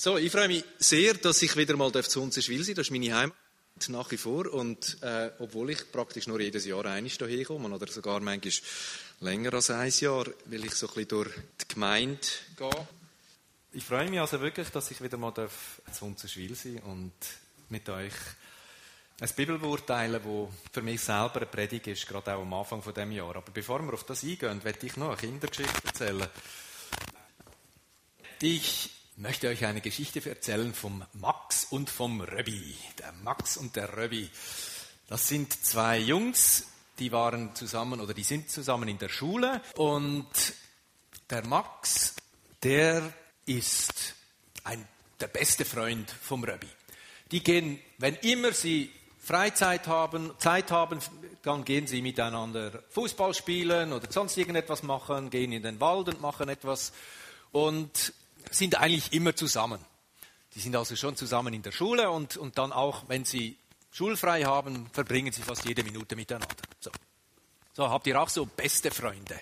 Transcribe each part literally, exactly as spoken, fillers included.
So, ich freue mich sehr, dass ich wieder mal zu Hunzerschwil sein darf. Das ist meine Heimat nach wie vor. Und äh, obwohl ich praktisch nur jedes Jahr einmal hierher komme, oder sogar manchmal länger als ein Jahr, will ich so ein bisschen durch die Gemeinde gehen. Ich freue mich also wirklich, dass ich wieder mal zu Hunzerschwil sein darf und mit euch ein Bibelwort teilen, das für mich selber eine Predigt ist, gerade auch am Anfang dieses Jahres. Aber bevor wir auf das eingehen, möchte ich noch eine Kindergeschichte erzählen. Ich möchte euch eine Geschichte erzählen vom Max und vom Röbi. Der Max und der Röbi. Das sind zwei Jungs, die waren zusammen oder die sind zusammen in der Schule. Und der Max, der ist ein, der beste Freund vom Röbi. Die gehen, wenn immer sie Freizeit haben, Zeit haben, dann gehen sie miteinander Fußball spielen oder sonst irgendetwas machen, gehen in den Wald und machen etwas und sind eigentlich immer zusammen. Die sind also schon zusammen in der Schule und, und dann auch, wenn sie schulfrei haben, verbringen sie fast jede Minute miteinander. So. So, habt ihr auch so beste Freunde?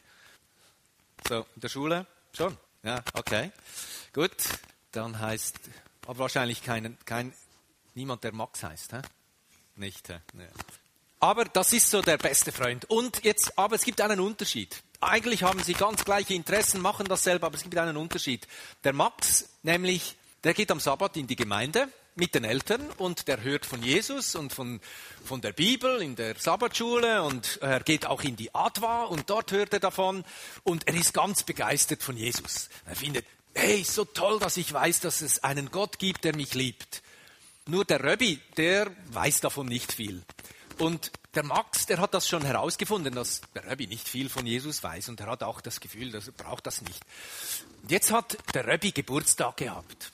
So, in der Schule? Schon? Ja, okay. Gut, dann heißt, aber wahrscheinlich kein, kein, niemand, der Max heißt, hä? Nicht, hä? Ja. Aber das ist so der beste Freund. Und jetzt, aber es gibt einen Unterschied. Eigentlich haben sie ganz gleiche Interessen, machen dasselbe, aber es gibt einen Unterschied. Der Max, nämlich, der geht am Sabbat in die Gemeinde mit den Eltern und der hört von Jesus und von, von der Bibel in der Sabbatschule und er geht auch in die Adwa und dort hört er davon und er ist ganz begeistert von Jesus. Er findet, hey, so toll, dass ich weiß, dass es einen Gott gibt, der mich liebt. Nur der Röbi, der weiß davon nicht viel. Und der Max, der hat das schon herausgefunden, dass der Röbi nicht viel von Jesus weiß und er hat auch das Gefühl, dass er braucht das nicht. Und jetzt hat der Röbi Geburtstag gehabt.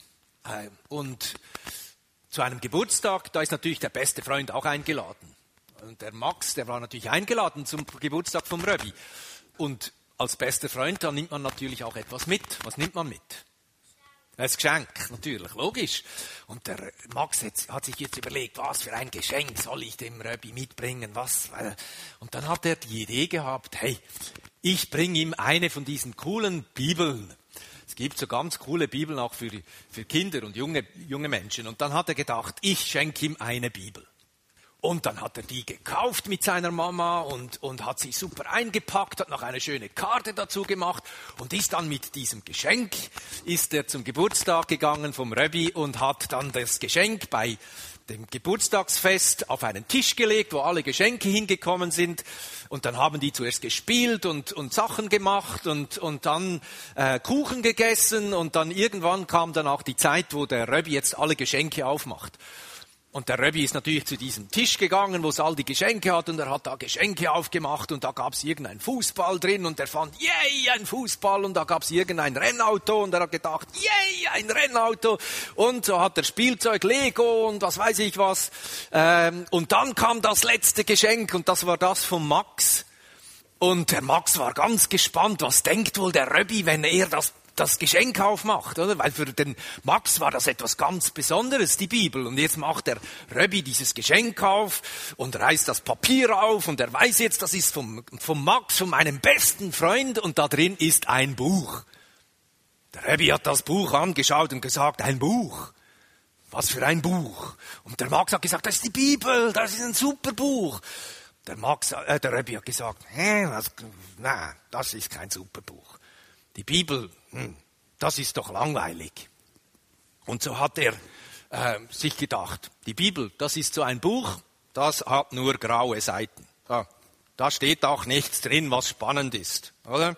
Und zu einem Geburtstag, da ist natürlich der beste Freund auch eingeladen. Und der Max, der war natürlich eingeladen zum Geburtstag vom Röbi. Und als bester Freund, da nimmt man natürlich auch etwas mit. Was nimmt man mit? Ein Geschenk, natürlich, logisch. Und der Max hat sich jetzt überlegt, was für ein Geschenk soll ich dem Röbi mitbringen, was? Und dann hat er die Idee gehabt, hey, ich bringe ihm eine von diesen coolen Bibeln. Es gibt so ganz coole Bibeln auch für, für Kinder und junge, junge Menschen. Und dann hat er gedacht, ich schenke ihm eine Bibel. Und dann hat er die gekauft mit seiner Mama und, und hat sie super eingepackt, hat noch eine schöne Karte dazu gemacht und ist dann mit diesem Geschenk, ist er zum Geburtstag gegangen vom Röbi und hat dann das Geschenk bei dem Geburtstagsfest auf einen Tisch gelegt, wo alle Geschenke hingekommen sind. Und dann haben die zuerst gespielt und, und Sachen gemacht und, und dann äh, Kuchen gegessen und dann irgendwann kam dann auch die Zeit, wo der Röbi jetzt alle Geschenke aufmacht. Und der Röbi ist natürlich zu diesem Tisch gegangen, wo es all die Geschenke hat und er hat da Geschenke aufgemacht und da gab es irgendein Fußball drin und er fand, yay, ein Fußball und da gab es irgendein Rennauto und er hat gedacht, yay, ein Rennauto und so hat er Spielzeug, Lego und was weiß ich was. Ähm, und dann kam das letzte Geschenk und das war das von Max. Und der Max war ganz gespannt, was denkt wohl der Röbi, wenn er das das Geschenk aufmacht, oder? Weil für den Max war das etwas ganz Besonderes, die Bibel. Und jetzt macht der Röbi dieses Geschenk auf und reißt das Papier auf und er weiß jetzt, das ist vom, vom Max, von meinem besten Freund und da drin ist ein Buch. Der Röbi hat das Buch angeschaut und gesagt, ein Buch. Was für ein Buch? Und der Max hat gesagt, das ist die Bibel, das ist ein super Buch. Der Max, äh, der Röbi hat gesagt, hä, was, nein, das ist kein super Buch. Die Bibel, hm, das ist doch langweilig. Und so hat er äh, sich gedacht, die Bibel, das ist so ein Buch, das hat nur graue Seiten. Da, da steht auch nichts drin, was spannend ist, oder?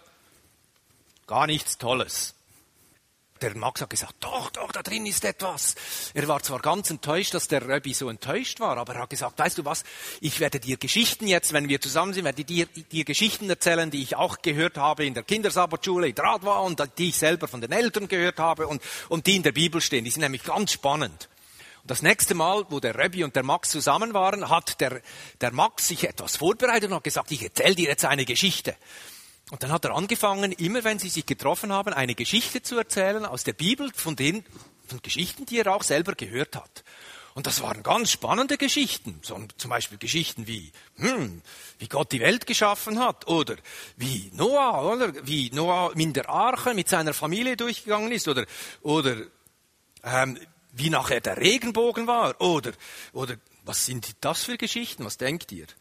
Gar nichts Tolles. Der Max hat gesagt, doch, doch, da drin ist etwas. Er war zwar ganz enttäuscht, dass der Röbi so enttäuscht war, aber er hat gesagt, weißt du was, ich werde dir Geschichten jetzt, wenn wir zusammen sind, werde dir, dir Geschichten erzählen, die ich auch gehört habe in der Kindersabbatschule, in Adwa und die ich selber von den Eltern gehört habe und, und die in der Bibel stehen. Die sind nämlich ganz spannend. Und das nächste Mal, wo der Röbi und der Max zusammen waren, hat der, der Max sich etwas vorbereitet und hat gesagt, ich erzähle dir jetzt eine Geschichte. Und dann hat er angefangen, immer wenn sie sich getroffen haben, eine Geschichte zu erzählen aus der Bibel, von den von Geschichten, die er auch selber gehört hat. Und das waren ganz spannende Geschichten, so, zum Beispiel Geschichten wie, hm, wie Gott die Welt geschaffen hat oder wie Noah, oder wie Noah in der Arche mit seiner Familie durchgegangen ist oder oder ähm, wie nachher der Regenbogen war. Oder, oder was sind das für Geschichten? Was denkt ihr?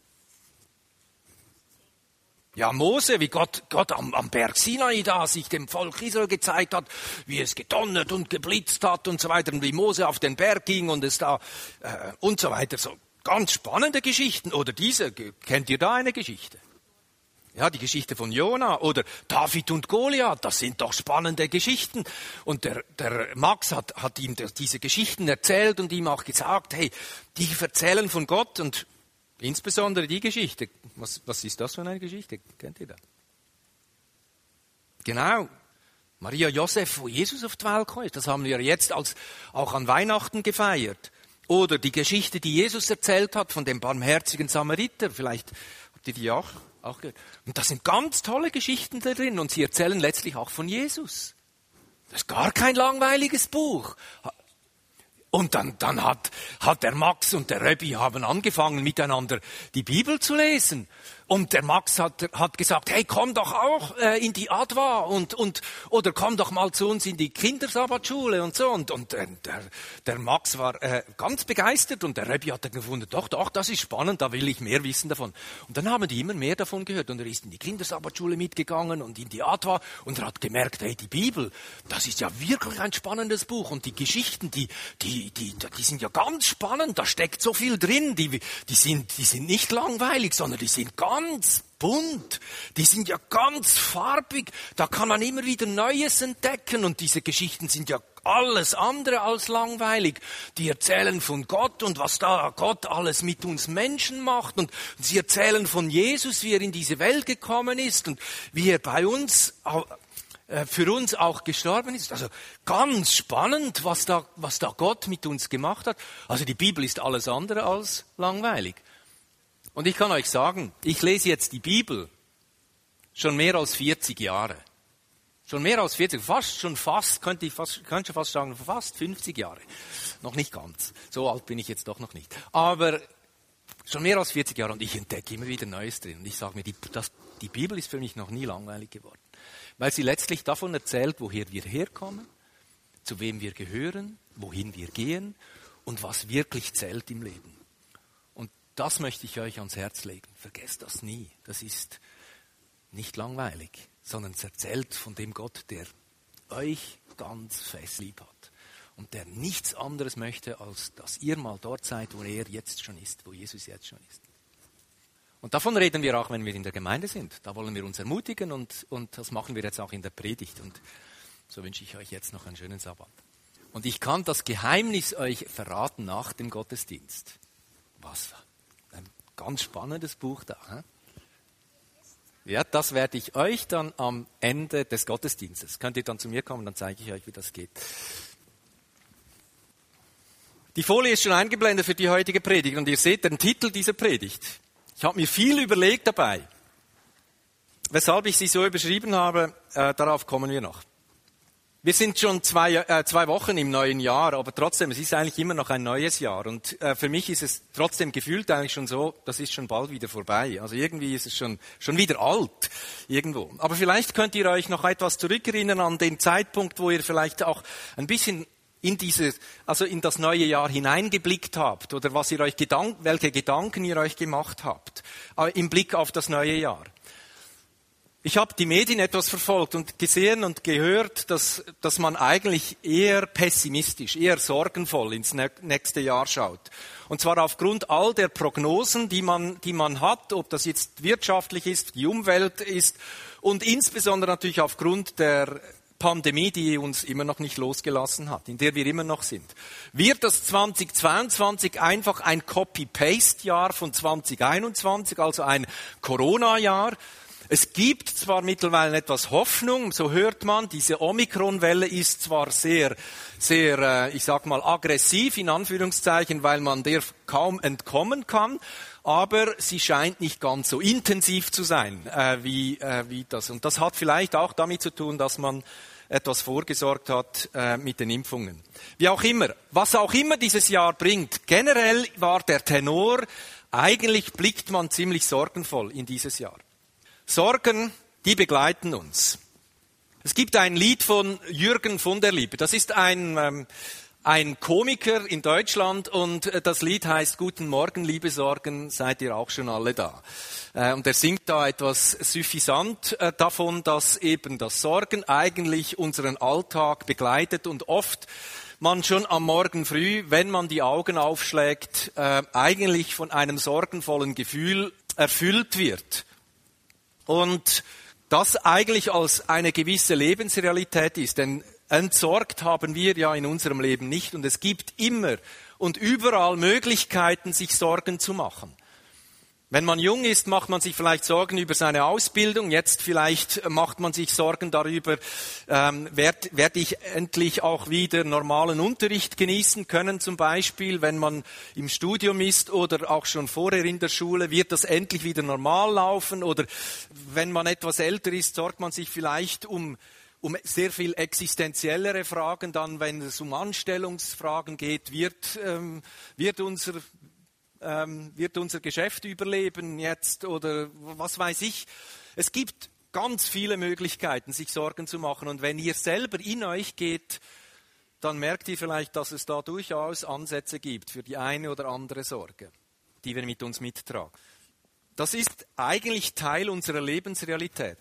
Ja, Mose, wie Gott, Gott am, am Berg Sinai da sich dem Volk Israel gezeigt hat, wie es gedonnert und geblitzt hat und so weiter, und wie Mose auf den Berg ging und es da äh, und so weiter. So ganz spannende Geschichten. Oder diese, kennt ihr da eine Geschichte? Ja, die Geschichte von Jona oder David und Goliath, das sind doch spannende Geschichten. Und der, der Max hat, hat ihm diese Geschichten erzählt und ihm auch gesagt, hey, die erzählen von Gott, und insbesondere die Geschichte. Was, was ist das für eine Geschichte? Kennt ihr das? Genau. Maria Josef, wo Jesus auf die Welt kam. Das haben wir jetzt als, auch an Weihnachten gefeiert. Oder die Geschichte, die Jesus erzählt hat von dem barmherzigen Samariter. Vielleicht habt ihr die auch, auch gehört. Und da sind ganz tolle Geschichten da drin. Und sie erzählen letztlich auch von Jesus. Das ist gar kein langweiliges Buch. Und dann, dann hat, hat der Max und der Röbi haben angefangen, miteinander die Bibel zu lesen. Und der Max hat, hat gesagt, hey, komm doch auch äh, in die Adva und, und, oder komm doch mal zu uns in die Kindersabbatschule und so. Und, und äh, der, der Max war äh, ganz begeistert und der Röbi hat dann gefunden, doch, doch, das ist spannend, da will ich mehr wissen davon. Und dann haben die immer mehr davon gehört und er ist in die Kindersabbatschule mitgegangen und in die Adva und er hat gemerkt, hey, die Bibel, das ist ja wirklich ein spannendes Buch und die Geschichten, die, die, die, die sind ja ganz spannend, da steckt so viel drin, die, die sind, die sind nicht langweilig, sondern die sind ganz Ganz bunt, die sind ja ganz farbig, da kann man immer wieder Neues entdecken und diese Geschichten sind ja alles andere als langweilig. Die erzählen von Gott und was da Gott alles mit uns Menschen macht und sie erzählen von Jesus, wie er in diese Welt gekommen ist und wie er bei uns, für uns auch gestorben ist. Also ganz spannend, was da, was da Gott mit uns gemacht hat. Also die Bibel ist alles andere als langweilig. Und ich kann euch sagen, ich lese jetzt die Bibel schon mehr als vierzig Jahre. Schon mehr als vierzig, fast schon fast, könnte ich fast, könnte schon fast sagen, fast fünfzig Jahre. Noch nicht ganz. So alt bin ich jetzt doch noch nicht. Aber schon mehr als vierzig Jahre und ich entdecke immer wieder Neues drin. Und ich sage mir, die, das, die Bibel ist für mich noch nie langweilig geworden. Weil sie letztlich davon erzählt, woher wir herkommen, zu wem wir gehören, wohin wir gehen und was wirklich zählt im Leben. Das möchte ich euch ans Herz legen. Vergesst das nie. Das ist nicht langweilig, sondern es erzählt von dem Gott, der euch ganz fest lieb hat und der nichts anderes möchte, als dass ihr mal dort seid, wo er jetzt schon ist, wo Jesus jetzt schon ist. Und davon reden wir auch, wenn wir in der Gemeinde sind. Da wollen wir uns ermutigen und, und das machen wir jetzt auch in der Predigt. Und so wünsche ich euch jetzt noch einen schönen Sabbat. Und ich kann das Geheimnis euch verraten nach dem Gottesdienst. Was? Ein ganz spannendes Buch da. He? Ja, das werde ich euch dann am Ende des Gottesdienstes. Könnt ihr dann zu mir kommen, dann zeige ich euch, wie das geht. Die Folie ist schon eingeblendet für die heutige Predigt und ihr seht den Titel dieser Predigt. Ich habe mir viel überlegt dabei. Weshalb ich sie so überschrieben habe, äh, darauf kommen wir noch. Wir sind schon zwei, äh, zwei Wochen im neuen Jahr, aber trotzdem, es ist eigentlich immer noch ein neues Jahr. Und äh, für mich ist es trotzdem gefühlt eigentlich schon so, das ist schon bald wieder vorbei. Also irgendwie ist es schon, schon wieder alt irgendwo. Aber vielleicht könnt ihr euch noch etwas zurückerinnern an den Zeitpunkt, wo ihr vielleicht auch ein bisschen in diese, also in das neue Jahr hineingeblickt habt oder was ihr euch Gedank, welche Gedanken ihr euch gemacht habt äh, im Blick auf das neue Jahr. Ich habe die Medien etwas verfolgt und gesehen und gehört, dass, dass man eigentlich eher pessimistisch, eher sorgenvoll ins nächste Jahr schaut. Und zwar aufgrund all der Prognosen, die man, die man hat, ob das jetzt wirtschaftlich ist, die Umwelt ist und insbesondere natürlich aufgrund der Pandemie, die uns immer noch nicht losgelassen hat, in der wir immer noch sind. Wird das zweitausendzweiundzwanzig einfach ein Copy-Paste-Jahr von zweitausendeinundzwanzig, also ein Corona-Jahr? Es gibt zwar mittlerweile etwas Hoffnung, so hört man, diese Omikron-Welle ist zwar sehr, sehr, ich sag mal, aggressiv in Anführungszeichen, weil man der kaum entkommen kann, aber sie scheint nicht ganz so intensiv zu sein, äh, wie, äh, wie das. Und das hat vielleicht auch damit zu tun, dass man etwas vorgesorgt hat äh, mit den Impfungen. Wie auch immer, was auch immer dieses Jahr bringt, generell war der Tenor, eigentlich blickt man ziemlich sorgenvoll in dieses Jahr. Sorgen, die begleiten uns. Es gibt ein Lied von Jürgen von der Liebe. Das ist ein, ähm, ein Komiker in Deutschland und das Lied heißt Guten Morgen, liebe Sorgen, seid ihr auch schon alle da? Und er singt da etwas suffisant davon, dass eben das Sorgen eigentlich unseren Alltag begleitet und oft man schon am Morgen früh, wenn man die Augen aufschlägt, eigentlich von einem sorgenvollen Gefühl erfüllt wird. Und das eigentlich als eine gewisse Lebensrealität ist, denn entsorgt haben wir ja in unserem Leben nicht und es gibt immer und überall Möglichkeiten, sich Sorgen zu machen. Wenn man jung ist, macht man sich vielleicht Sorgen über seine Ausbildung. Jetzt vielleicht macht man sich Sorgen darüber, ähm, werde werd ich endlich auch wieder normalen Unterricht genießen können, zum Beispiel, wenn man im Studium ist oder auch schon vorher in der Schule, wird das endlich wieder normal laufen? Oder wenn man etwas älter ist, sorgt man sich vielleicht um um sehr viel existenziellere Fragen. Dann, wenn es um Anstellungsfragen geht, wird, ähm, wird unser Ähm, wird unser Geschäft überleben jetzt oder was weiß ich. Es gibt ganz viele Möglichkeiten, sich Sorgen zu machen. Und wenn ihr selber in euch geht, dann merkt ihr vielleicht, dass es da durchaus Ansätze gibt für die eine oder andere Sorge, die wir mit uns mittragen. Das ist eigentlich Teil unserer Lebensrealität.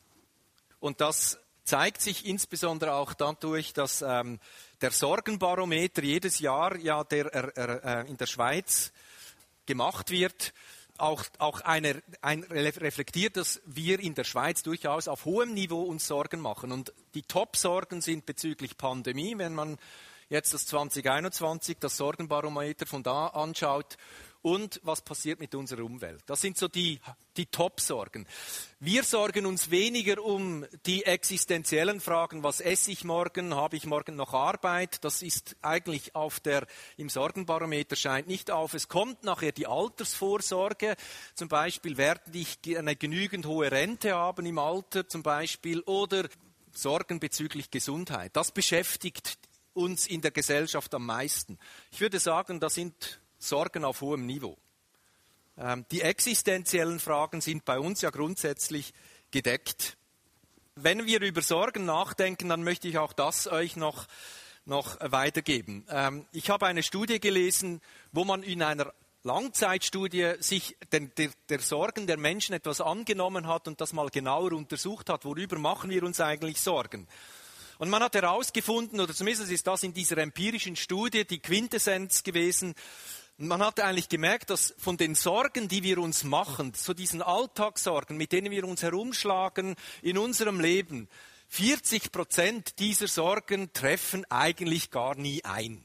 Und das zeigt sich insbesondere auch dadurch, dass ähm, der Sorgenbarometer jedes Jahr ja der, er, er, in der Schweiz gemacht wird, auch, auch eine, ein, reflektiert, dass wir in der Schweiz durchaus auf hohem Niveau uns Sorgen machen. Und die Top-Sorgen sind bezüglich Pandemie, wenn man jetzt das zwanzig einundzwanzig, das Sorgenbarometer von da anschaut, und was passiert mit unserer Umwelt. Das sind so die, die Top-Sorgen. Wir sorgen uns weniger um die existenziellen Fragen, was esse ich morgen, habe ich morgen noch Arbeit, das ist eigentlich auf der, im Sorgenbarometer scheint nicht auf. Es kommt nachher die Altersvorsorge, zum Beispiel werde ich eine genügend hohe Rente haben im Alter zum Beispiel, oder Sorgen bezüglich Gesundheit. Das beschäftigt uns in der Gesellschaft am meisten. Ich würde sagen, das sind Sorgen auf hohem Niveau. Ähm, die existenziellen Fragen sind bei uns ja grundsätzlich gedeckt. Wenn wir über Sorgen nachdenken, dann möchte ich auch das euch noch, noch weitergeben. Ähm, ich habe eine Studie gelesen, wo man in einer Langzeitstudie sich den, der, der Sorgen der Menschen etwas angenommen hat und das mal genauer untersucht hat, worüber machen wir uns eigentlich Sorgen. Und man hat herausgefunden, oder zumindest ist das in dieser empirischen Studie die Quintessenz gewesen, man hat eigentlich gemerkt, dass von den Sorgen, die wir uns machen, so diesen Alltagssorgen, mit denen wir uns herumschlagen in unserem Leben, vierzig Prozent dieser Sorgen treffen eigentlich gar nie ein.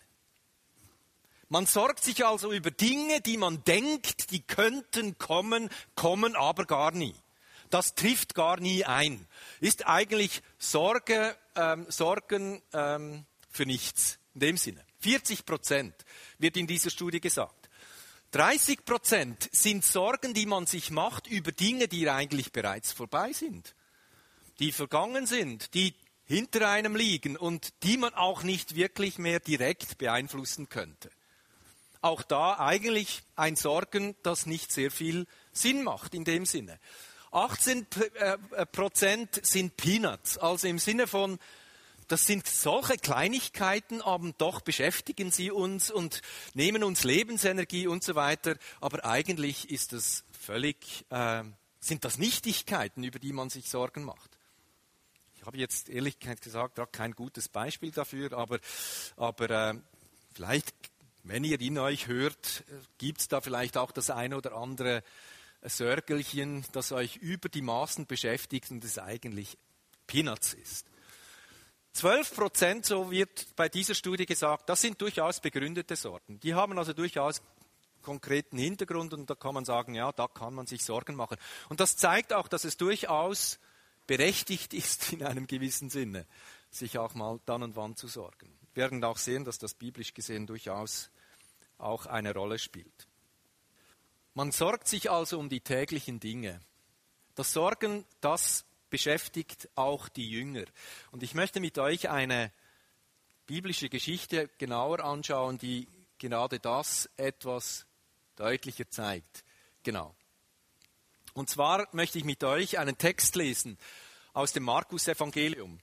Man sorgt sich also über Dinge, die man denkt, die könnten kommen, kommen aber gar nie. Das trifft gar nie ein. Ist eigentlich Sorge, ähm, Sorgen ähm, für nichts, in dem Sinne. vierzig Prozent wird in dieser Studie gesagt. dreißig Prozent sind Sorgen, die man sich macht über Dinge, die eigentlich bereits vorbei sind, die vergangen sind, die hinter einem liegen und die man auch nicht wirklich mehr direkt beeinflussen könnte. Auch da eigentlich ein Sorgen, das nicht sehr viel Sinn macht in dem Sinne. achtzehn Prozent sind Peanuts, also im Sinne von, das sind solche Kleinigkeiten, aber doch beschäftigen sie uns und nehmen uns Lebensenergie und so weiter. Aber eigentlich ist das völlig, äh, sind das Nichtigkeiten, über die man sich Sorgen macht. Ich habe jetzt ehrlich gesagt kein gutes Beispiel dafür, aber, aber äh, vielleicht, wenn ihr in euch hört, gibt es da vielleicht auch das eine oder andere Sörgelchen, das euch über die Maßen beschäftigt und es eigentlich Peanuts ist. zwölf Prozent, so wird bei dieser Studie gesagt, das sind durchaus begründete Sorgen. Die haben also durchaus konkreten Hintergrund und da kann man sagen, ja, da kann man sich Sorgen machen. Und das zeigt auch, dass es durchaus berechtigt ist, in einem gewissen Sinne, sich auch mal dann und wann zu sorgen. Wir werden auch sehen, dass das biblisch gesehen durchaus auch eine Rolle spielt. Man sorgt sich also um die täglichen Dinge. Das Sorgen, das beschäftigt auch die Jünger. Und ich möchte mit euch eine biblische Geschichte genauer anschauen, die gerade das etwas deutlicher zeigt. Genau. Und zwar möchte ich mit euch einen Text lesen aus dem Markus-Evangelium.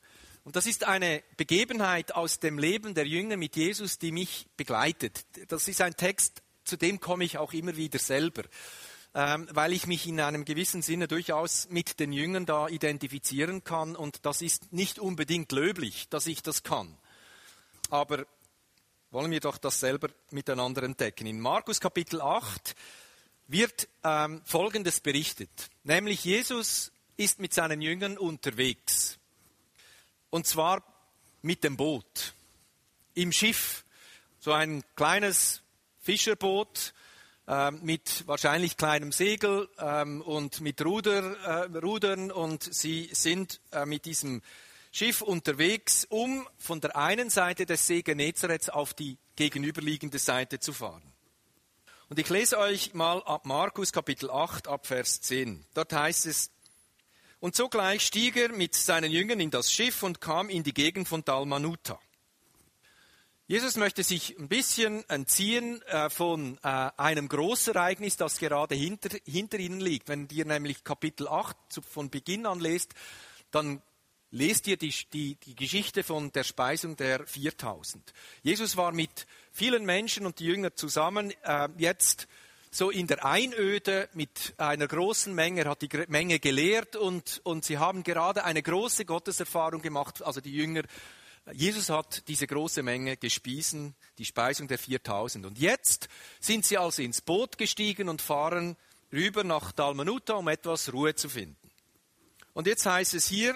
Und das ist eine Begebenheit aus dem Leben der Jünger mit Jesus, die mich begleitet. Das ist ein Text, zu dem komme ich auch immer wieder selber, ähm, weil ich mich in einem gewissen Sinne durchaus mit den Jüngern da identifizieren kann. Und das ist nicht unbedingt löblich, dass ich das kann. Aber wollen wir doch das selber miteinander entdecken. In Markus Kapitel acht wird ähm, Folgendes berichtet. Nämlich Jesus ist mit seinen Jüngern unterwegs. Und zwar mit dem Boot, im Schiff, so ein kleines Fischerboot äh, mit wahrscheinlich kleinem Segel ähm, und mit Ruder, äh, Rudern. Und sie sind äh, mit diesem Schiff unterwegs, um von der einen Seite des See Genezareth auf die gegenüberliegende Seite zu fahren. Und ich lese euch mal ab Markus Kapitel acht, ab Vers zehn. Dort heißt es: Und sogleich stieg er mit seinen Jüngern in das Schiff und kam in die Gegend von Dalmanuta. Jesus möchte sich ein bisschen entziehen äh, von äh, einem Großereignis, das gerade hinter, hinter ihnen liegt. Wenn ihr nämlich Kapitel acht zu, von Beginn an lest, dann lest ihr die, die, die Geschichte von der Speisung der viertausend. Jesus war mit vielen Menschen und die Jünger zusammen, äh, jetzt so in der Einöde mit einer großen Menge. Er hat die Menge gelehrt und, und sie haben gerade eine große Gotteserfahrung gemacht, also die Jünger. Jesus hat diese große Menge gespiesen, die Speisung der viertausend. Und jetzt sind sie also ins Boot gestiegen und fahren rüber nach Dalmanuta, um etwas Ruhe zu finden. Und jetzt heißt es hier,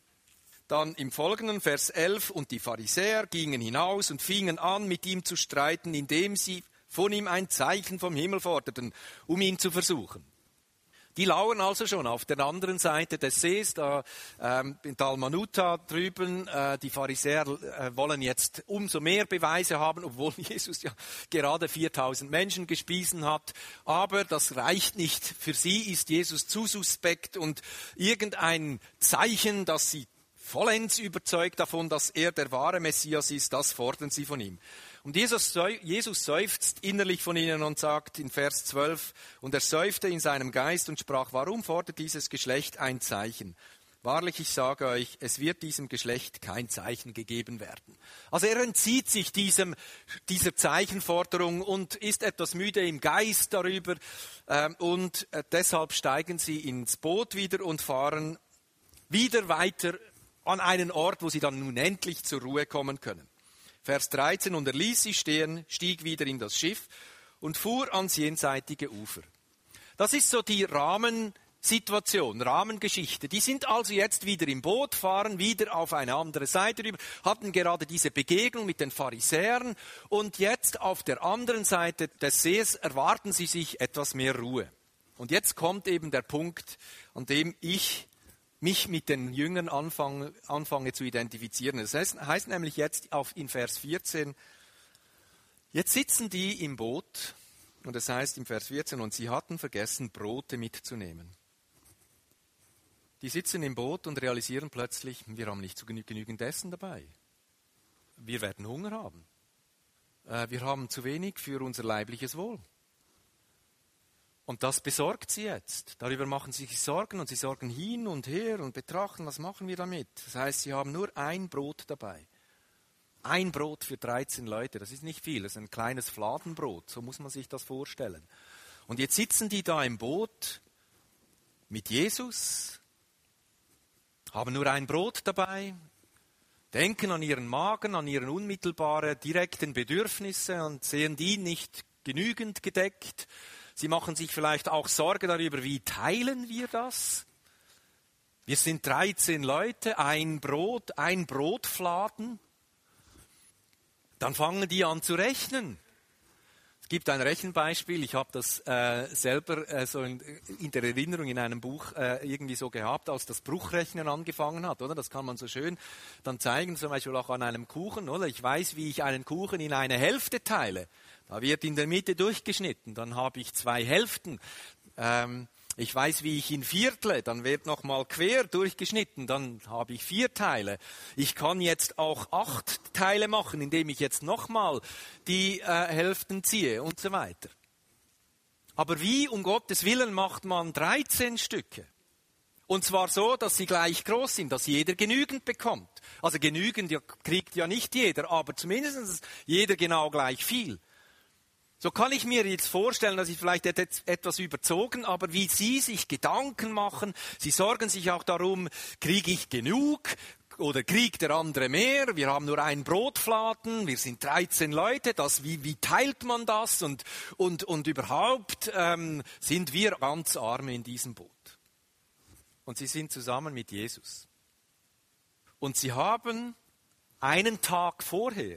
dann im folgenden Vers elf, und die Pharisäer gingen hinaus und fingen an, mit ihm zu streiten, indem sie von ihm ein Zeichen vom Himmel forderten, um ihn zu versuchen. Die lauern also schon auf der anderen Seite des Sees, da ähm, in Dalmanuta drüben. Äh, die Pharisäer äh, wollen jetzt umso mehr Beweise haben, obwohl Jesus ja gerade viertausend Menschen gespiesen hat. Aber das reicht nicht. Für sie ist Jesus zu suspekt und irgendein Zeichen, das sie vollends überzeugt davon, dass er der wahre Messias ist, das fordern sie von ihm. Und Jesus, Jesus seufzt innerlich von ihnen und sagt in Vers zwölf, und er seufzte in seinem Geist und sprach: Warum fordert dieses Geschlecht ein Zeichen? Wahrlich, ich sage euch, es wird diesem Geschlecht kein Zeichen gegeben werden. Also er entzieht sich diesem, dieser Zeichenforderung und ist etwas müde im Geist darüber. Und deshalb steigen sie ins Boot wieder und fahren wieder weiter an einen Ort, wo sie dann nun endlich zur Ruhe kommen können. Vers dreizehn, und er ließ sie stehen, stieg wieder in das Schiff und fuhr ans jenseitige Ufer. Das ist so die Rahmensituation, Rahmengeschichte. Die sind also jetzt wieder im Boot, fahren wieder auf eine andere Seite rüber, hatten gerade diese Begegnung mit den Pharisäern und jetzt auf der anderen Seite des Sees erwarten sie sich etwas mehr Ruhe. Und jetzt kommt eben der Punkt, an dem ich mich mit den Jüngern anfange, anfange zu identifizieren. Das heißt, heißt nämlich jetzt auf, in Vers vierzehn, jetzt sitzen die im Boot, und es heißt im Vers vierzehn, und sie hatten vergessen, Brote mitzunehmen. Die sitzen im Boot und realisieren plötzlich, wir haben nicht genügend Essen dabei. Wir werden Hunger haben. Äh, wir haben zu wenig für unser leibliches Wohl. Und das besorgt sie jetzt. Darüber machen sie sich Sorgen und sie sorgen hin und her und betrachten, was machen wir damit. Das heißt, sie haben nur ein Brot dabei. Ein Brot für dreizehn Leute, das ist nicht viel, das ist ein kleines Fladenbrot, so muss man sich das vorstellen. Und jetzt sitzen die da im Boot mit Jesus, haben nur ein Brot dabei, denken an ihren Magen, an ihre unmittelbaren, direkten Bedürfnisse und sehen die nicht genügend gedeckt. Sie machen sich vielleicht auch Sorge darüber, wie teilen wir das? Wir sind dreizehn Leute, ein Brot, ein Brotfladen. Dann fangen die an zu rechnen. Es gibt ein Rechenbeispiel, ich habe das äh, selber äh, so in, in der Erinnerung in einem Buch äh, irgendwie so gehabt, als das Bruchrechnen angefangen hat, oder? Das kann man so schön dann zeigen, zum Beispiel auch an einem Kuchen, oder? Ich weiß, wie ich einen Kuchen in eine Hälfte teile. Da wird in der Mitte durchgeschnitten, dann habe ich zwei Hälften. Ähm, ich weiß, wie ich ihn viertle, dann wird nochmal quer durchgeschnitten, dann habe ich vier Teile. Ich kann jetzt auch acht Teile machen, indem ich jetzt nochmal die äh, Hälften ziehe und so weiter. Aber wie, um Gottes Willen, macht man dreizehn Stücke? Und zwar so, dass sie gleich groß sind, dass jeder genügend bekommt. Also genügend ja, kriegt ja nicht jeder, aber zumindest jeder genau gleich viel. So kann ich mir jetzt vorstellen, dass ich vielleicht etwas überzogen, aber wie Sie sich Gedanken machen, Sie sorgen sich auch darum, kriege ich genug oder kriegt der andere mehr? Wir haben nur einen Brotfladen, wir sind dreizehn Leute, das, wie, wie teilt man das? Und, und, und überhaupt ähm, sind wir ganz Arme in diesem Boot. Und sie sind zusammen mit Jesus. Und sie haben einen Tag vorher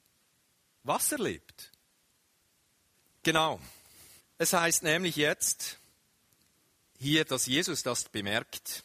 was erlebt? Genau. Es heißt nämlich jetzt hier, dass Jesus das bemerkt.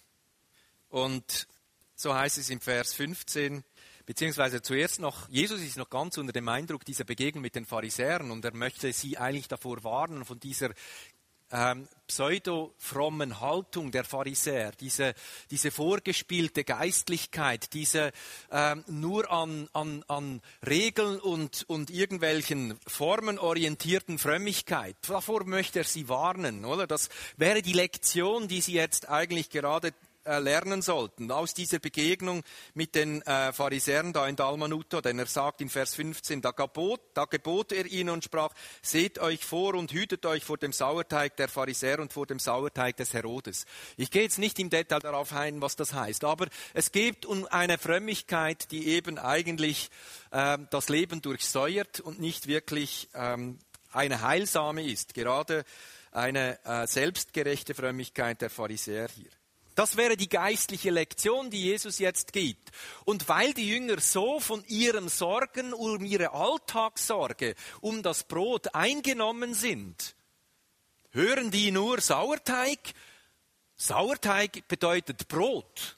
Und so heißt es im Vers fünfzehn, beziehungsweise zuerst noch, Jesus ist noch ganz unter dem Eindruck dieser Begegnung mit den Pharisäern und er möchte sie eigentlich davor warnen, von dieser ähm, pseudo-frommen Haltung der Pharisäer, diese, diese vorgespielte Geistlichkeit, diese ähm, nur an, an, an Regeln und, und irgendwelchen Formen orientierten Frömmigkeit. Davor möchte er sie warnen, oder? Das wäre die Lektion, die sie jetzt eigentlich gerade lernen sollten, aus dieser Begegnung mit den äh, Pharisäern da in Dalmanuta, denn er sagt in Vers fünfzehn, da gebot, da gebot er ihnen und sprach, seht euch vor und hütet euch vor dem Sauerteig der Pharisäer und vor dem Sauerteig des Herodes. Ich gehe jetzt nicht im Detail darauf ein, was das heißt, aber es geht um eine Frömmigkeit, die eben eigentlich äh, das Leben durchsäuert und nicht wirklich ähm, eine heilsame ist, gerade eine äh, selbstgerechte Frömmigkeit der Pharisäer hier. Das wäre die geistliche Lektion, die Jesus jetzt gibt. Und weil die Jünger so von ihrem Sorgen, um ihre Alltagssorge, um das Brot eingenommen sind, hören die nur Sauerteig. Sauerteig bedeutet Brot.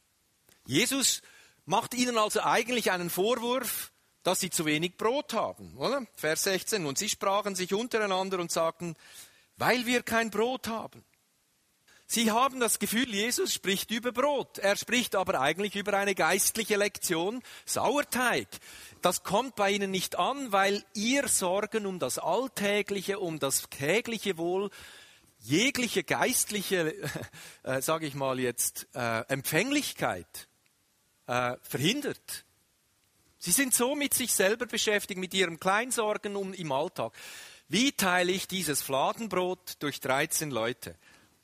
Jesus macht ihnen also eigentlich einen Vorwurf, dass sie zu wenig Brot haben. Oder? Vers sechzehn. Und sie sprachen sich untereinander und sagten, weil wir kein Brot haben. Sie haben das Gefühl, Jesus spricht über Brot. Er spricht aber eigentlich über eine geistliche Lektion, Sauerteig. Das kommt bei ihnen nicht an, weil ihr Sorgen um das Alltägliche, um das tägliche Wohl, jegliche geistliche, äh, sage ich mal jetzt, äh, Empfänglichkeit äh, verhindert. Sie sind so mit sich selber beschäftigt, mit ihren Kleinsorgen um, im Alltag. Wie teile ich dieses Fladenbrot durch dreizehn Leute?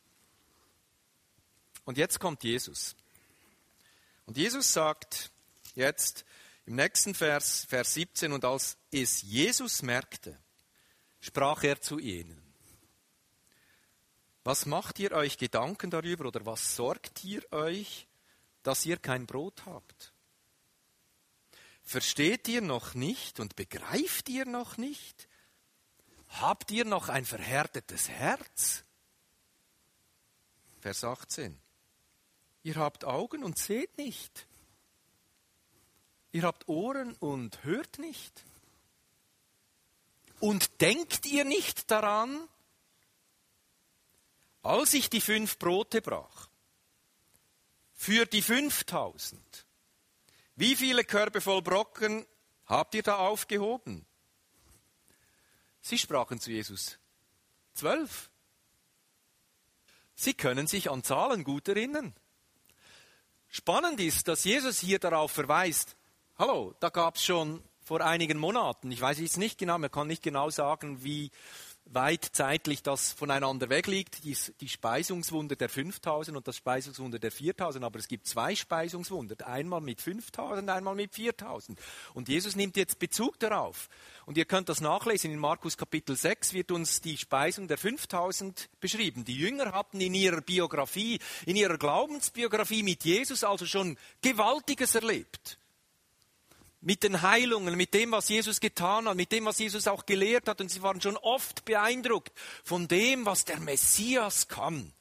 Und jetzt kommt Jesus. Und Jesus sagt jetzt im nächsten Vers, Vers siebzehn, und als es Jesus merkte, sprach er zu ihnen. Was macht ihr euch Gedanken darüber oder was sorgt ihr euch, dass ihr kein Brot habt? Versteht ihr noch nicht und begreift ihr noch nicht? Habt ihr noch ein verhärtetes Herz? Vers achtzehn. Ihr habt Augen und seht nicht. Ihr habt Ohren und hört nicht. Und denkt ihr nicht daran, als ich die fünf Brote brach, für die fünftausend, wie viele Körbe voll Brocken habt ihr da aufgehoben? Sie sprachen zu Jesus, zwölf. Sie können sich an Zahlen gut erinnern. Spannend ist, dass Jesus hier darauf verweist, hallo, da gab es schon vor einigen Monaten, ich weiß jetzt nicht genau, man kann nicht genau sagen, wie weit zeitlich das voneinander weg liegt, die, die Speisungswunder der fünftausend und das Speisungswunder der viertausend, aber es gibt zwei Speisungswunder, einmal mit fünftausend, einmal mit viertausend. Und Jesus nimmt jetzt Bezug darauf. Und ihr könnt das nachlesen, in Markus Kapitel sechs wird uns die Speisung der fünftausend beschrieben. Die Jünger hatten in ihrer Biografie, in ihrer Glaubensbiografie mit Jesus also schon Gewaltiges erlebt. Mit den Heilungen, mit dem, was Jesus getan hat, mit dem, was Jesus auch gelehrt hat. Und sie waren schon oft beeindruckt von dem, was der Messias kann.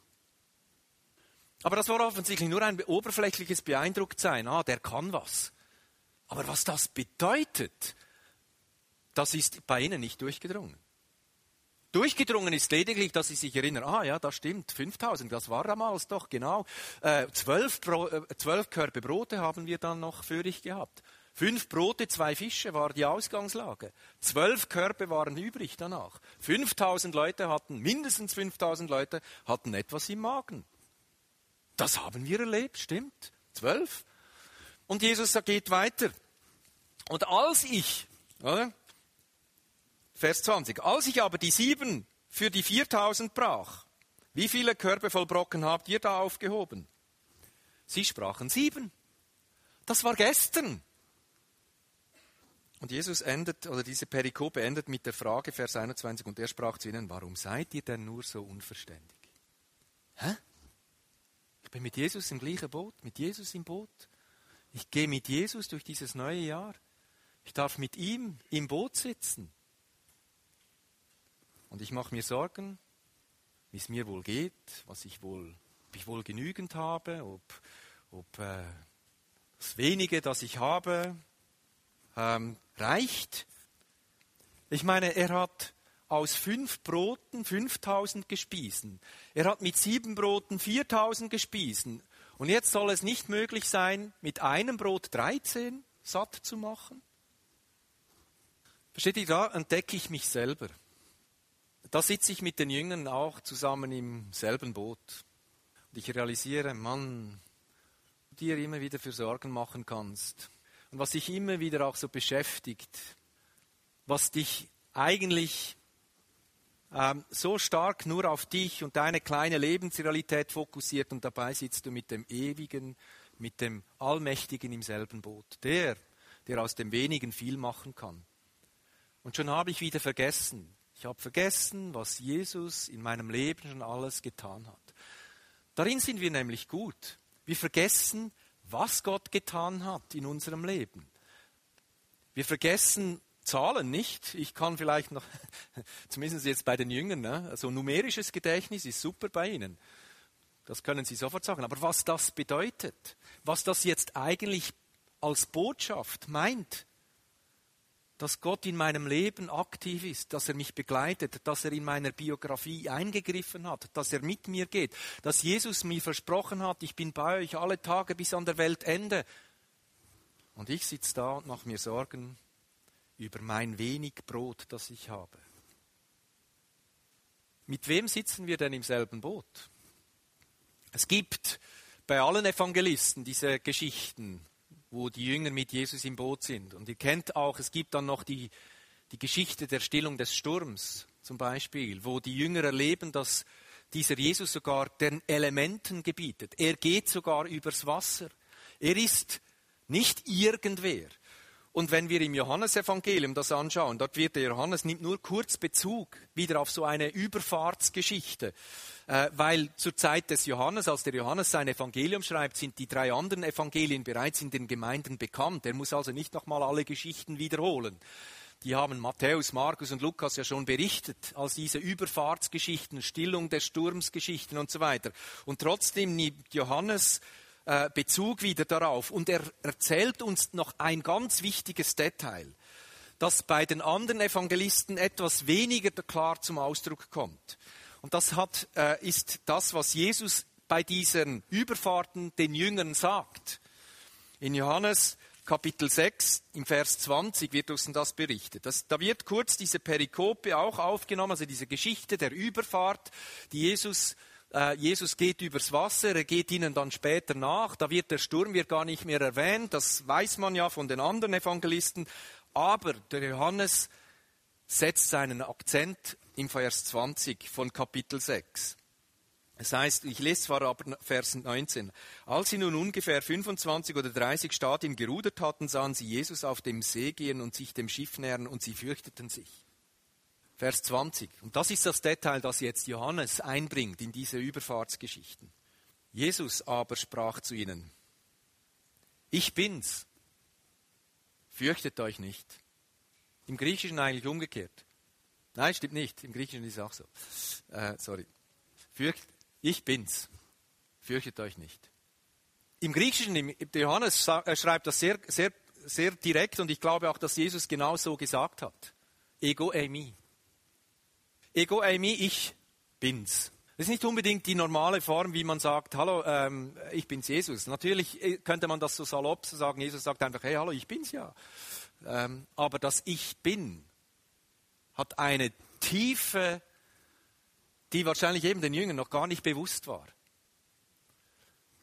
Aber das war offensichtlich nur ein oberflächliches Beeindrucktsein. Ah, der kann was. Aber was das bedeutet, das ist bei ihnen nicht durchgedrungen. Durchgedrungen ist lediglich, dass sie sich erinnern, ah ja, das stimmt, fünftausend, das war damals doch, genau. Äh, zwölf, Bro, äh, zwölf Körbe Brote haben wir dann noch für dich gehabt. Fünf Brote, zwei Fische war die Ausgangslage. Zwölf Körbe waren übrig danach. Fünftausend Leute hatten, mindestens fünftausend Leute hatten etwas im Magen. Das haben wir erlebt, stimmt. Zwölf. Und Jesus geht weiter. Und als ich, oder? Vers zwanzig, als ich aber die sieben für die viertausend brach, wie viele Körbe voll Brocken habt ihr da aufgehoben? Sie sprachen sieben. Das war gestern. Und Jesus endet, oder diese Perikope endet mit der Frage, Vers einundzwanzig, und er sprach zu ihnen, warum seid ihr denn nur so unverständig? Hä? Ich bin mit Jesus im gleichen Boot, mit Jesus im Boot. Ich gehe mit Jesus durch dieses neue Jahr. Ich darf mit ihm im Boot sitzen. Und ich mache mir Sorgen, wie es mir wohl geht, was ich wohl, ob ich wohl genügend habe, ob, ob äh, das Wenige, das ich habe, ähm, reicht. Ich meine, er hat aus fünf Broten fünftausend gespiesen. Er hat mit sieben Broten viertausend gespiesen. Und jetzt soll es nicht möglich sein, mit einem Brot dreizehn satt zu machen? Versteht ihr, da entdecke ich mich selber. Da sitze ich mit den Jüngern auch zusammen im selben Boot. Und ich realisiere, Mann, du dir immer wieder für Sorgen machen kannst. Und was dich immer wieder auch so beschäftigt, was dich eigentlich ähm, so stark nur auf dich und deine kleine Lebensrealität fokussiert, und dabei sitzt du mit dem Ewigen, mit dem Allmächtigen im selben Boot. Der, der aus dem Wenigen viel machen kann. Und schon habe ich wieder vergessen, ich habe vergessen, was Jesus in meinem Leben schon alles getan hat. Darin sind wir nämlich gut. Wir vergessen, was Gott getan hat in unserem Leben. Wir vergessen Zahlen nicht. Ich kann vielleicht noch, zumindest jetzt bei den Jüngern, ne? Also numerisches Gedächtnis ist super bei ihnen. Das können sie sofort sagen. Aber was das bedeutet, was das jetzt eigentlich als Botschaft meint, dass Gott in meinem Leben aktiv ist, dass er mich begleitet, dass er in meiner Biografie eingegriffen hat, dass er mit mir geht, dass Jesus mir versprochen hat, ich bin bei euch alle Tage bis an der Weltende. Und ich sitze da und mache mir Sorgen über mein wenig Brot, das ich habe. Mit wem sitzen wir denn im selben Boot? Es gibt bei allen Evangelisten diese Geschichten, wo die Jünger mit Jesus im Boot sind. Und ihr kennt auch, es gibt dann noch die, die Geschichte der Stillung des Sturms zum Beispiel, wo die Jünger erleben, dass dieser Jesus sogar den Elementen gebietet. Er geht sogar übers Wasser. Er ist nicht irgendwer. Und wenn wir im Johannesevangelium das anschauen, dort wird der Johannes nimmt nur kurz Bezug wieder auf so eine Überfahrtsgeschichte, äh, weil zur Zeit des Johannes, als der Johannes sein Evangelium schreibt, sind die drei anderen Evangelien bereits in den Gemeinden bekannt. Er muss also nicht nochmal alle Geschichten wiederholen. Die haben Matthäus, Markus und Lukas ja schon berichtet, als diese Überfahrtsgeschichten, Stillung des Sturmsgeschichten und so weiter. Und trotzdem nimmt Johannes Bezug wieder darauf. Und er erzählt uns noch ein ganz wichtiges Detail, das bei den anderen Evangelisten etwas weniger klar zum Ausdruck kommt. Und das hat, äh, ist das, was Jesus bei diesen Überfahrten den Jüngern sagt. In Johannes Kapitel sechs, im Vers zwanzig wird uns das berichtet. Das, da wird kurz diese Perikope auch aufgenommen, also diese Geschichte der Überfahrt, die Jesus Jesus geht übers Wasser, er geht ihnen dann später nach, da wird der Sturm wird gar nicht mehr erwähnt, das weiß man ja von den anderen Evangelisten, aber der Johannes setzt seinen Akzent im Vers zwanzig von Kapitel sechs. Das heißt, ich lese zwar aber Vers neunzehn, als sie nun ungefähr fünfundzwanzig oder dreißig Stadien gerudert hatten, sahen sie Jesus auf dem See gehen und sich dem Schiff nähern und sie fürchteten sich. Vers zwanzig. Und das ist das Detail, das jetzt Johannes einbringt in diese Überfahrtsgeschichten. Jesus aber sprach zu ihnen, ich bin's, fürchtet euch nicht. Im Griechischen eigentlich umgekehrt. Nein, stimmt nicht, im Griechischen ist es auch so. Äh, sorry. Fürcht, ich bin's, fürchtet euch nicht. Im Griechischen, im, der Johannes schreibt das sehr, sehr, sehr direkt und ich glaube auch, dass Jesus genau so gesagt hat. Ego eimi. Ego eimi, ich bin's. Das ist nicht unbedingt die normale Form, wie man sagt, hallo, ähm, ich bin's Jesus. Natürlich könnte man das so salopp sagen, Jesus sagt einfach, hey, hallo, ich bin's ja. Ähm, aber das Ich bin hat eine Tiefe, die wahrscheinlich eben den Jüngern noch gar nicht bewusst war.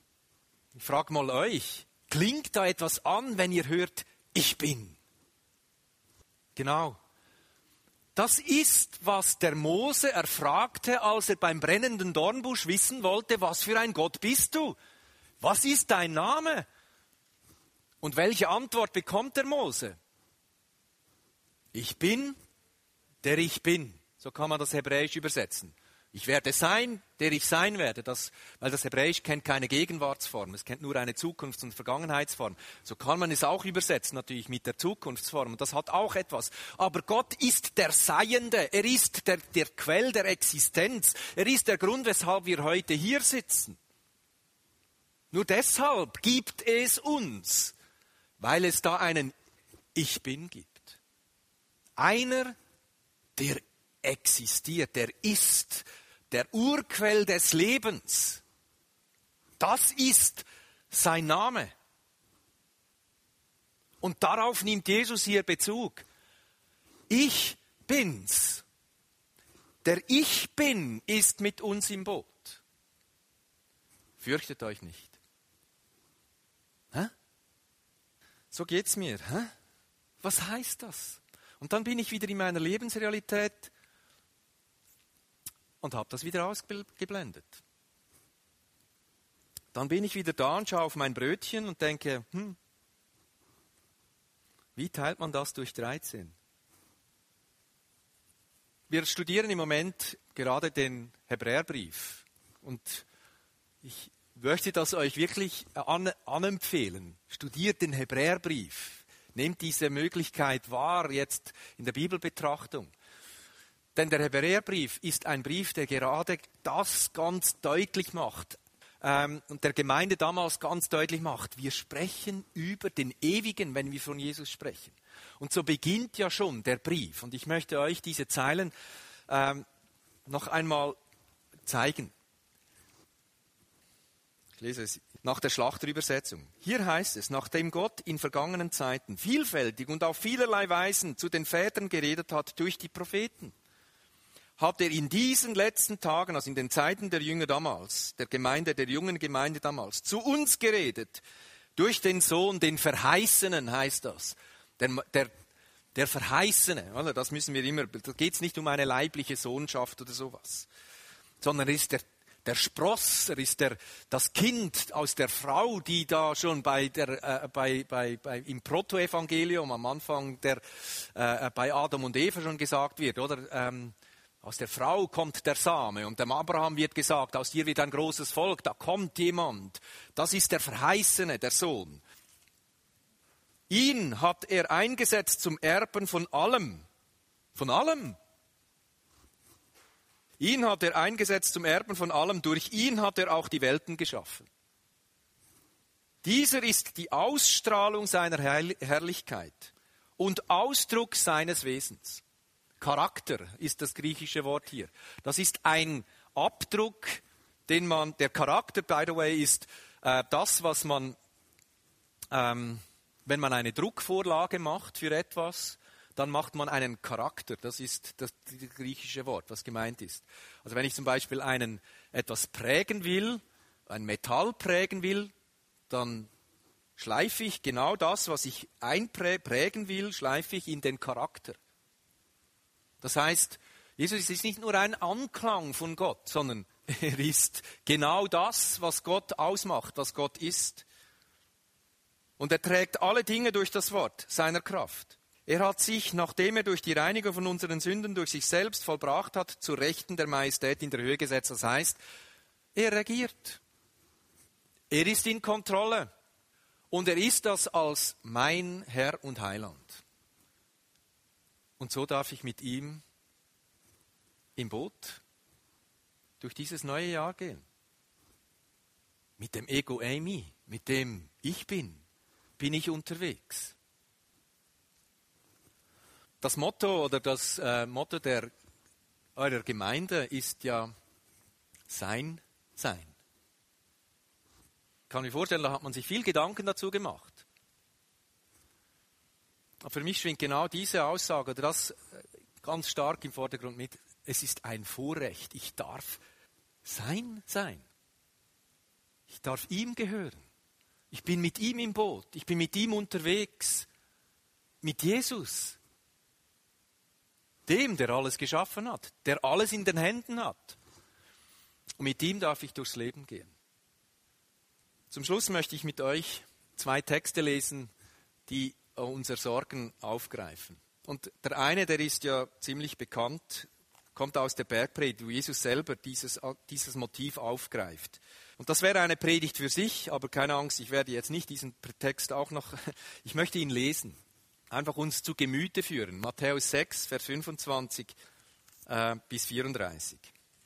Ich frage mal euch, klingt da etwas an, wenn ihr hört, ich bin? Genau. Das ist, was der Mose erfragte, als er beim brennenden Dornbusch wissen wollte, was für ein Gott bist du? Was ist dein Name? Und welche Antwort bekommt der Mose? Ich bin, der ich bin. So kann man das Hebräisch übersetzen. Ich werde sein, der ich sein werde. Das, weil das Hebräisch kennt keine Gegenwartsform, es kennt nur eine Zukunfts- und Vergangenheitsform. So kann man es auch übersetzen, natürlich mit der Zukunftsform. Und das hat auch etwas. Aber Gott ist der Seiende. Er ist der, der Quell der Existenz. Er ist der Grund, weshalb wir heute hier sitzen. Nur deshalb gibt es uns, weil es da einen Ich Bin gibt. Einer, der existiert, der ist der Urquell des Lebens. Das ist sein Name. Und darauf nimmt Jesus hier Bezug. Ich bin's. Der Ich Bin ist mit uns im Boot. Fürchtet euch nicht. Hä? So geht's mir. Hä? Was heißt das? Und dann bin ich wieder in meiner Lebensrealität und habe das wieder ausgeblendet. Dann bin ich wieder da und schaue auf mein Brötchen und denke, hm, wie teilt man das durch dreizehn? Wir studieren im Moment gerade den Hebräerbrief und ich möchte das euch wirklich an, anempfehlen. Studiert den Hebräerbrief. Nehmt diese Möglichkeit wahr jetzt in der Bibelbetrachtung. Denn der Hebräerbrief ist ein Brief, der gerade das ganz deutlich macht ähm, und der Gemeinde damals ganz deutlich macht. Wir sprechen über den Ewigen, wenn wir von Jesus sprechen. Und so beginnt ja schon der Brief. Und ich möchte euch diese Zeilen ähm, noch einmal zeigen. Ich lese es nach der Schlachterübersetzung. Hier heißt es, nachdem Gott in vergangenen Zeiten vielfältig und auf vielerlei Weisen zu den Vätern geredet hat durch die Propheten, hat er in diesen letzten Tagen, also in den Zeiten der Jünger damals, der Gemeinde, der jungen Gemeinde damals, zu uns geredet, durch den Sohn, den Verheißenen heißt das. Der, der, der Verheißene, oder? Das müssen wir immer, da geht es nicht um eine leibliche Sohnschaft oder sowas, sondern er ist der, der Spross, er ist der, das Kind aus der Frau, die da schon bei der, äh, bei, bei, bei, im Protoevangelium am Anfang der, äh, bei Adam und Eva schon gesagt wird, oder? Ähm, Aus der Frau kommt der Same und dem Abraham wird gesagt, aus dir wird ein großes Volk, da kommt jemand. Das ist der Verheißene, der Sohn. Ihn hat er eingesetzt zum Erben von allem. Von allem. Ihn hat er eingesetzt zum Erben von allem. Durch ihn hat er auch die Welten geschaffen. Dieser ist die Ausstrahlung seiner Herrlichkeit und Ausdruck seines Wesens. Charakter ist das griechische Wort hier. Das ist ein Abdruck, den man, der Charakter, by the way, ist äh, das, was man, ähm, wenn man eine Druckvorlage macht für etwas, dann macht man einen Charakter. Das ist das, das griechische Wort, was gemeint ist. Also wenn ich zum Beispiel einen, etwas prägen will, ein Metall prägen will, dann schleife ich genau das, was ich einprägen will, schleife ich in den Charakter. Das heißt, Jesus ist nicht nur ein Anklang von Gott, sondern er ist genau das, was Gott ausmacht, was Gott ist. Und er trägt alle Dinge durch das Wort seiner Kraft. Er hat sich, nachdem er durch die Reinigung von unseren Sünden durch sich selbst vollbracht hat, zu Rechten der Majestät in der Höhe gesetzt. Das heißt, er regiert. Er ist in Kontrolle. Und er ist das als mein Herr und Heiland. Und so darf ich mit ihm im Boot durch dieses neue Jahr gehen. Mit dem Ego Eimi, mit dem ich bin, bin ich unterwegs. Das Motto oder das äh, Motto der, eurer Gemeinde ist ja Sein, Sein. Ich kann mir vorstellen, da hat man sich viel Gedanken dazu gemacht. Aber für mich schwingt genau diese Aussage oder das ganz stark im Vordergrund mit. Es ist ein Vorrecht. Ich darf sein sein. Ich darf ihm gehören. Ich bin mit ihm im Boot. Ich bin mit ihm unterwegs. Mit Jesus. Dem, der alles geschaffen hat. Der alles in den Händen hat. Und mit ihm darf ich durchs Leben gehen. Zum Schluss möchte ich mit euch zwei Texte lesen, die unsere Sorgen aufgreifen. Und der eine, der ist ja ziemlich bekannt, kommt aus der Bergpredigt, wo Jesus selber dieses, dieses Motiv aufgreift. Und das wäre eine Predigt für sich, aber keine Angst, ich werde jetzt nicht diesen Text auch noch, ich möchte ihn lesen, einfach uns zu Gemüte führen. Matthäus sechs, Vers fünfundzwanzig äh, bis vierunddreißig.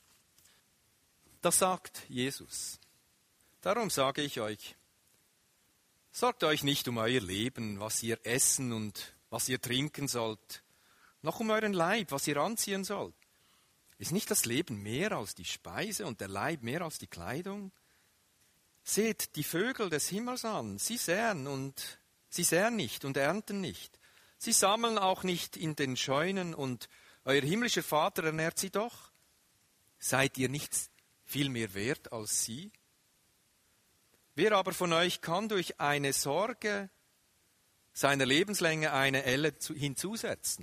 Das sagt Jesus. Darum sage ich euch, sorgt euch nicht um euer Leben, was ihr essen und was ihr trinken sollt, noch um euren Leib, was ihr anziehen sollt. Ist nicht das Leben mehr als die Speise und der Leib mehr als die Kleidung? Seht die Vögel des Himmels an, sie säen und sie säen nicht und ernten nicht. Sie sammeln auch nicht in den Scheunen und euer himmlischer Vater ernährt sie doch. Seid ihr nicht viel mehr wert als sie? Wer aber von euch kann durch eine Sorge seiner Lebenslänge eine Elle hinzusetzen?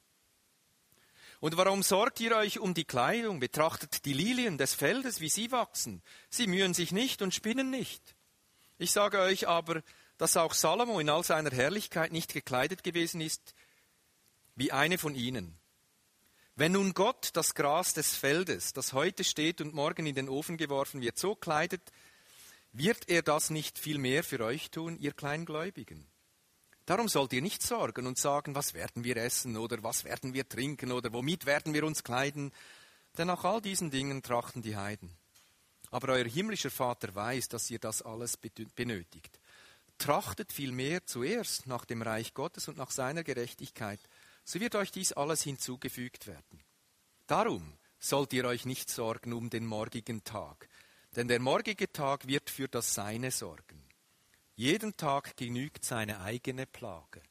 Und warum sorgt ihr euch um die Kleidung? Betrachtet die Lilien des Feldes, wie sie wachsen. Sie mühen sich nicht und spinnen nicht. Ich sage euch aber, dass auch Salomo in all seiner Herrlichkeit nicht gekleidet gewesen ist wie eine von ihnen. Wenn nun Gott das Gras des Feldes, das heute steht und morgen in den Ofen geworfen wird, so kleidet, wird er das nicht viel mehr für euch tun, ihr Kleingläubigen? Darum sollt ihr nicht sorgen und sagen, was werden wir essen oder was werden wir trinken oder womit werden wir uns kleiden, denn nach all diesen Dingen trachten die Heiden. Aber euer himmlischer Vater weiß, dass ihr das alles benötigt. Trachtet vielmehr zuerst nach dem Reich Gottes und nach seiner Gerechtigkeit, so wird euch dies alles hinzugefügt werden. Darum sollt ihr euch nicht sorgen um den morgigen Tag, denn der morgige Tag wird für das Seine sorgen. Jeden Tag genügt seine eigene Plage.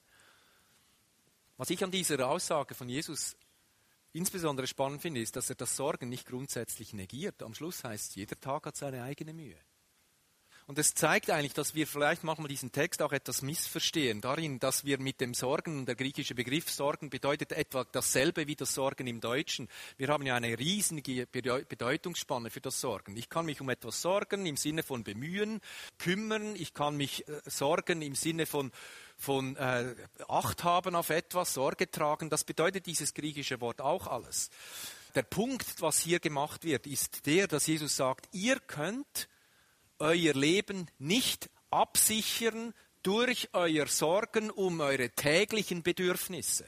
Was ich an dieser Aussage von Jesus insbesondere spannend finde, ist, dass er das Sorgen nicht grundsätzlich negiert. Am Schluss heißt es, jeder Tag hat seine eigene Mühe. Und es zeigt eigentlich, dass wir vielleicht manchmal diesen Text auch etwas missverstehen. Darin, dass wir mit dem Sorgen, der griechische Begriff Sorgen bedeutet etwa dasselbe wie das Sorgen im Deutschen. Wir haben ja eine riesige Bedeutungsspanne für das Sorgen. Ich kann mich um etwas sorgen im Sinne von bemühen, kümmern. Ich kann mich äh, sorgen im Sinne von, von äh, Acht haben auf etwas, Sorge tragen. Das bedeutet dieses griechische Wort auch alles. Der Punkt, was hier gemacht wird, ist der, dass Jesus sagt, ihr könnt euer Leben nicht absichern durch euer Sorgen um eure täglichen Bedürfnisse.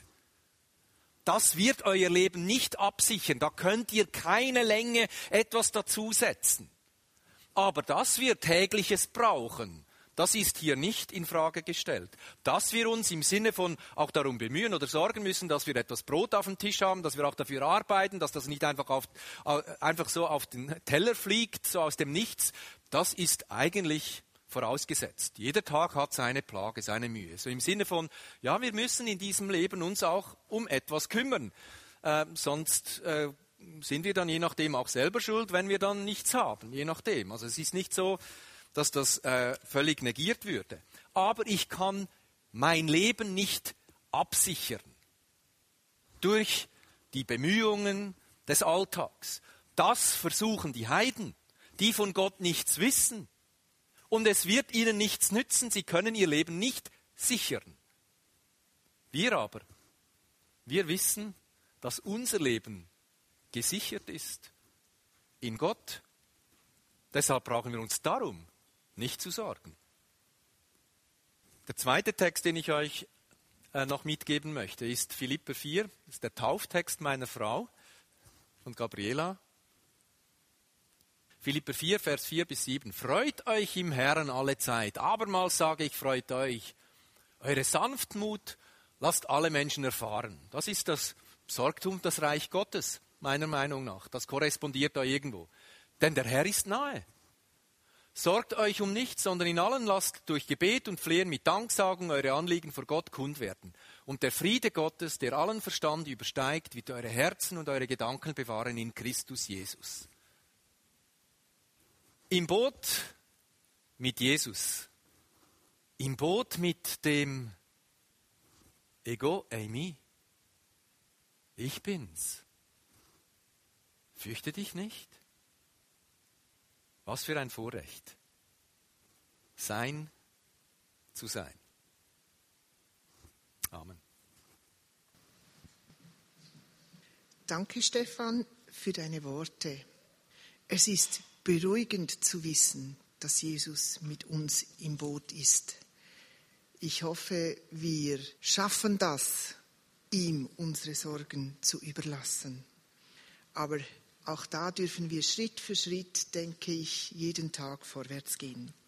Das wird euer Leben nicht absichern. Da könnt ihr keine Länge etwas dazusetzen. Aber dass wir Tägliches brauchen, das ist hier nicht in Frage gestellt. Dass wir uns im Sinne von auch darum bemühen oder sorgen müssen, dass wir etwas Brot auf dem Tisch haben, dass wir auch dafür arbeiten, dass das nicht einfach, auf, einfach so auf den Teller fliegt, so aus dem Nichts, das ist eigentlich vorausgesetzt. Jeder Tag hat seine Plage, seine Mühe. So im Sinne von, ja, wir müssen in diesem Leben uns auch um etwas kümmern. Äh, sonst äh, sind wir dann je nachdem auch selber schuld, wenn wir dann nichts haben. Je nachdem. Also es ist nicht so, dass das äh, völlig negiert würde. Aber ich kann mein Leben nicht absichern durch die Bemühungen des Alltags. Das versuchen die Heiden, die von Gott nichts wissen. Und es wird ihnen nichts nützen, sie können ihr Leben nicht sichern. Wir aber, wir wissen, dass unser Leben gesichert ist in Gott. Deshalb brauchen wir uns darum nicht zu sorgen. Der zweite Text, den ich euch äh, noch mitgeben möchte, ist Philipper vier. Das ist der Tauftext meiner Frau und Gabriela. Philipper vier, Vers vier bis sieben. Freut euch im Herrn alle Zeit. Abermals sage ich, freut euch. Eure Sanftmut lasst alle Menschen erfahren. Das ist das Sorgtum, das Reich Gottes, meiner Meinung nach. Das korrespondiert da irgendwo. Denn der Herr ist nahe. Sorgt euch um nichts, sondern in allen lasst durch Gebet und Flehen mit Danksagung eure Anliegen vor Gott kund werden. Und der Friede Gottes, der allen Verstand übersteigt, wird eure Herzen und eure Gedanken bewahren in Christus Jesus. Im Boot mit Jesus im Boot mit dem Ego Eimi. Ich bin's. Fürchte dich nicht. Was für ein Vorrecht. Sein zu sein. Amen. Danke, Stefan, für deine Worte. Es ist beruhigend zu wissen, dass Jesus mit uns im Boot ist. Ich hoffe, wir schaffen das, ihm unsere Sorgen zu überlassen. Aber auch da dürfen wir Schritt für Schritt, denke ich, jeden Tag vorwärts gehen.